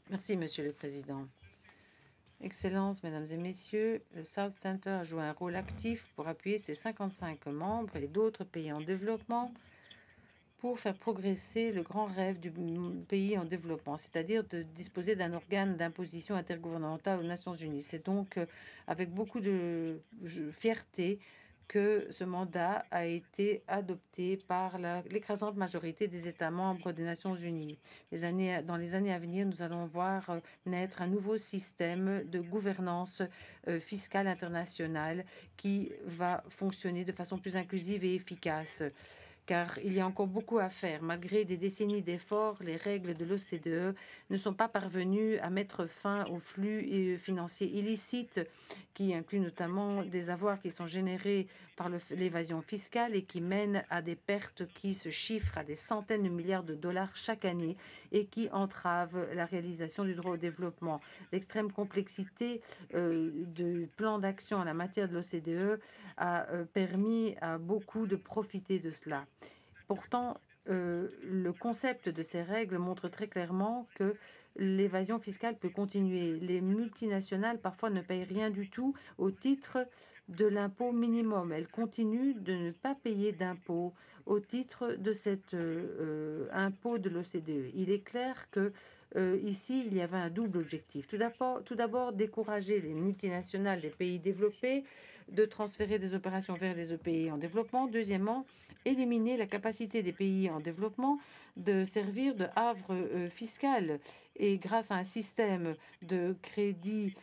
Merci, Monsieur le Président. Excellences, Mesdames et Messieurs, le South Center a joué un rôle actif pour appuyer ses 55 membres et d'autres pays en développement pour faire progresser le grand rêve du pays en développement, c'est-à-dire de disposer d'un organe d'imposition intergouvernementale aux Nations Unies. C'est donc avec beaucoup de fierté que ce mandat a été adopté par l'écrasante majorité des États membres des Nations Unies. Dans les années à venir, nous allons voir naître un nouveau système de gouvernance fiscale internationale qui va fonctionner de façon plus inclusive et efficace, car il y a encore beaucoup à faire. Malgré des décennies d'efforts, les règles de l'OCDE ne sont pas parvenues à mettre fin aux flux financiers illicites, qui incluent notamment des avoirs qui sont générés par l'évasion fiscale et qui mènent à des pertes qui se chiffrent à des centaines de milliards de dollars chaque année et qui entravent la réalisation du droit au développement. L'extrême complexité du plan d'action en la matière de l'OCDE a permis à beaucoup de profiter de cela. Pourtant, le concept de ces règles montre très clairement que l'évasion fiscale peut continuer. Les multinationales, parfois, ne payent rien du tout au titre de l'impôt minimum. Elles continuent de ne pas payer d'impôt au titre de cet impôt de l'OCDE. Il est clair que ici, il y avait un double objectif. Tout d'abord, décourager les multinationales des pays développés de transférer des opérations vers les pays en développement. Deuxièmement, éliminer la capacité des pays en développement de servir de havre fiscal. Et grâce à un système de crédit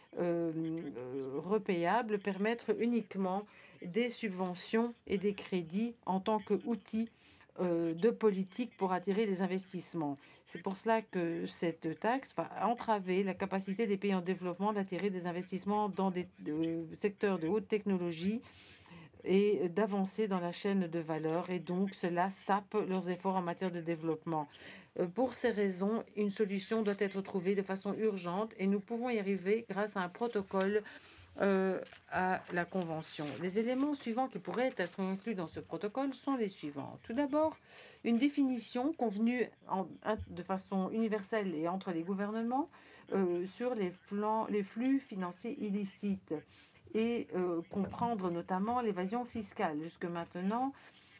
repayable, permettre uniquement des subventions et des crédits en tant qu'outil de politique pour attirer les investissements. C'est pour cela que cette taxe va entraver la capacité des pays en développement d'attirer des investissements dans des secteurs de haute technologie et d'avancer dans la chaîne de valeur, et donc cela sape leurs efforts en matière de développement. Pour ces raisons, une solution doit être trouvée de façon urgente et nous pouvons y arriver grâce à un protocole à la Convention. Les éléments suivants qui pourraient être inclus dans ce protocole sont les suivants. Tout d'abord, une définition convenue de façon universelle et entre les gouvernements sur les flux financiers illicites et comprendre notamment l'évasion fiscale. Jusque maintenant,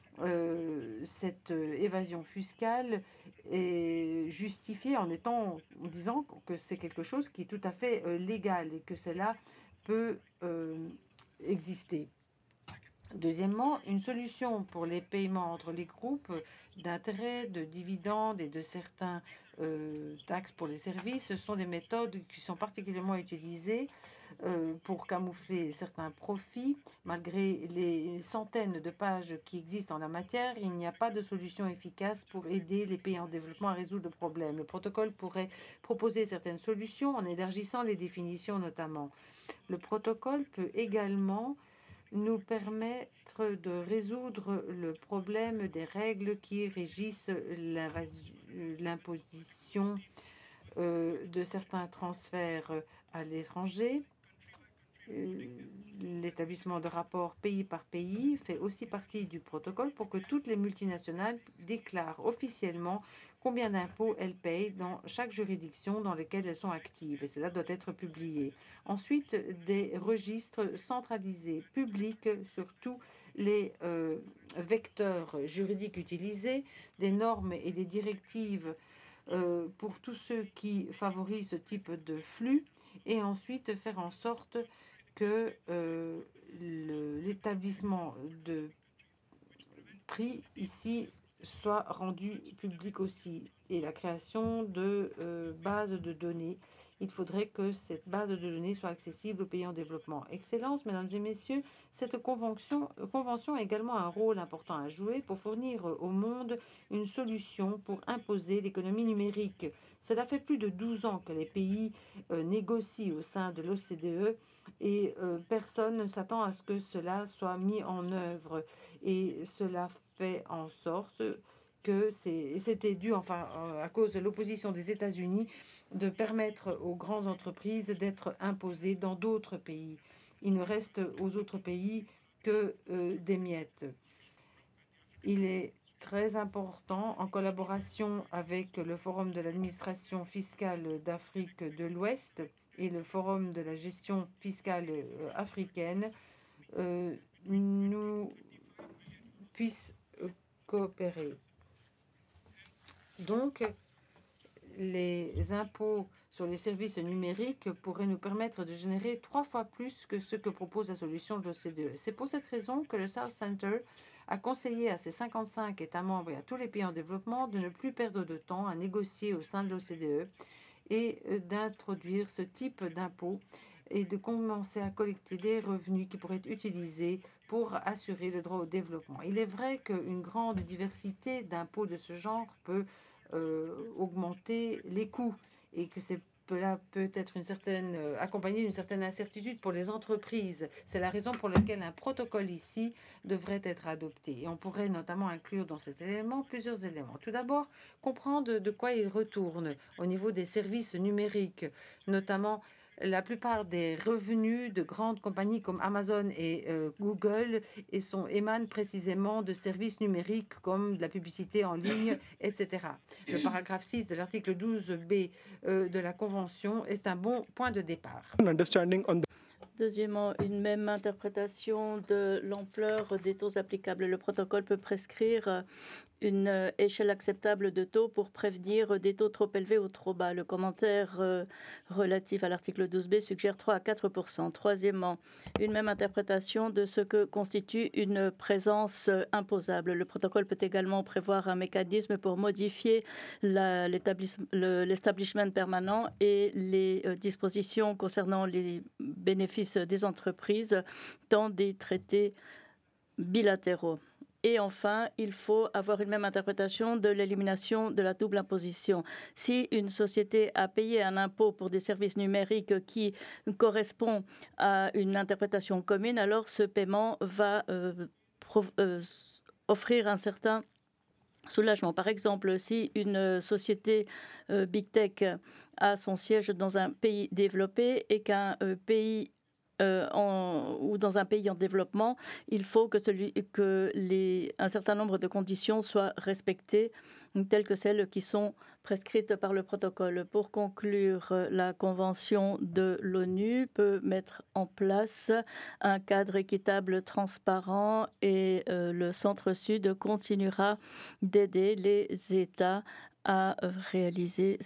cette évasion fiscale est justifiée en disant que c'est quelque chose qui est tout à fait légal et que cela peut exister. Deuxièmement, une solution pour les paiements entre les groupes d'intérêts, de dividendes et de certains taxes pour les services. Ce sont des méthodes qui sont particulièrement utilisées pour camoufler certains profits. Malgré les centaines de pages qui existent en la matière, il n'y a pas de solution efficace pour aider les pays en développement à résoudre le problème. Le protocole pourrait proposer certaines solutions en élargissant les définitions notamment. Le protocole peut également nous permettre de résoudre le problème des règles qui régissent l'imposition de certains transferts à l'étranger. L'établissement de rapports pays par pays fait aussi partie du protocole pour que toutes les multinationales déclarent officiellement combien d'impôts elles payent dans chaque juridiction dans laquelle elles sont actives, et cela doit être publié. Ensuite, des registres centralisés publics sur tous les vecteurs juridiques utilisés, des normes et des directives pour tous ceux qui favorisent ce type de flux, et ensuite faire en sorte que l'établissement de prix ici soit rendu public aussi, et la création de bases de données. Il faudrait que cette base de données soit accessible aux pays en développement. Excellences, Mesdames et Messieurs, cette convention a également un rôle important à jouer pour fournir au monde une solution pour imposer l'économie numérique. Cela fait plus de 12 ans que les pays négocient au sein de l'OCDE et personne ne s'attend à ce que cela soit mis en œuvre. Et cela fait en sorte que c'était dû, enfin, à cause de l'opposition des États-Unis, de permettre aux grandes entreprises d'être imposées dans d'autres pays. Il ne reste aux autres pays que des miettes. Il est très important en collaboration avec le Forum de l'administration fiscale d'Afrique de l'Ouest et le Forum de la gestion fiscale africaine, nous puissent coopérer. Donc, les impôts sur les services numériques pourraient nous permettre de générer 3 fois plus que ce que propose la solution de l'OCDE. C'est pour cette raison que le South Center a conseillé à ses 55 États membres et à tous les pays en développement de ne plus perdre de temps à négocier au sein de l'OCDE et d'introduire ce type d'impôt et de commencer à collecter des revenus qui pourraient être utilisés pour assurer le droit au développement. Il est vrai qu'une grande diversité d'impôts de ce genre peut augmenter les coûts et que cela peut être accompagné d'une certaine incertitude pour les entreprises. C'est la raison pour laquelle un protocole ici devrait être adopté. Et on pourrait notamment inclure dans cet élément plusieurs éléments. Tout d'abord, comprendre de quoi il retourne au niveau des services numériques, notamment la plupart des revenus de grandes compagnies comme Amazon et Google émanent précisément de services numériques comme de la publicité en ligne, etc. Le paragraphe 6 de l'article 12b de la Convention est un bon point de départ. Deuxièmement, une même interprétation de l'ampleur des taux applicables. Le protocole peut prescrire une échelle acceptable de taux pour prévenir des taux trop élevés ou trop bas. Le commentaire relatif à l'article 12b suggère 3 à 4%. Troisièmement, une même interprétation de ce que constitue une présence imposable. Le protocole peut également prévoir un mécanisme pour modifier l'establishment permanent et les dispositions concernant les bénéfices des entreprises dans des traités bilatéraux. Et enfin, il faut avoir une même interprétation de l'élimination de la double imposition. Si une société a payé un impôt pour des services numériques qui correspond à une interprétation commune, alors ce paiement va offrir un certain soulagement. Par exemple, si une société Big Tech a son siège dans un pays développé et qu'un pays ou dans un pays en développement, il faut que un certain nombre de conditions soient respectées, telles que celles qui sont prescrites par le protocole. Pour conclure, la Convention de l'ONU peut mettre en place un cadre équitable, transparent et le Centre-Sud continuera d'aider les États à réaliser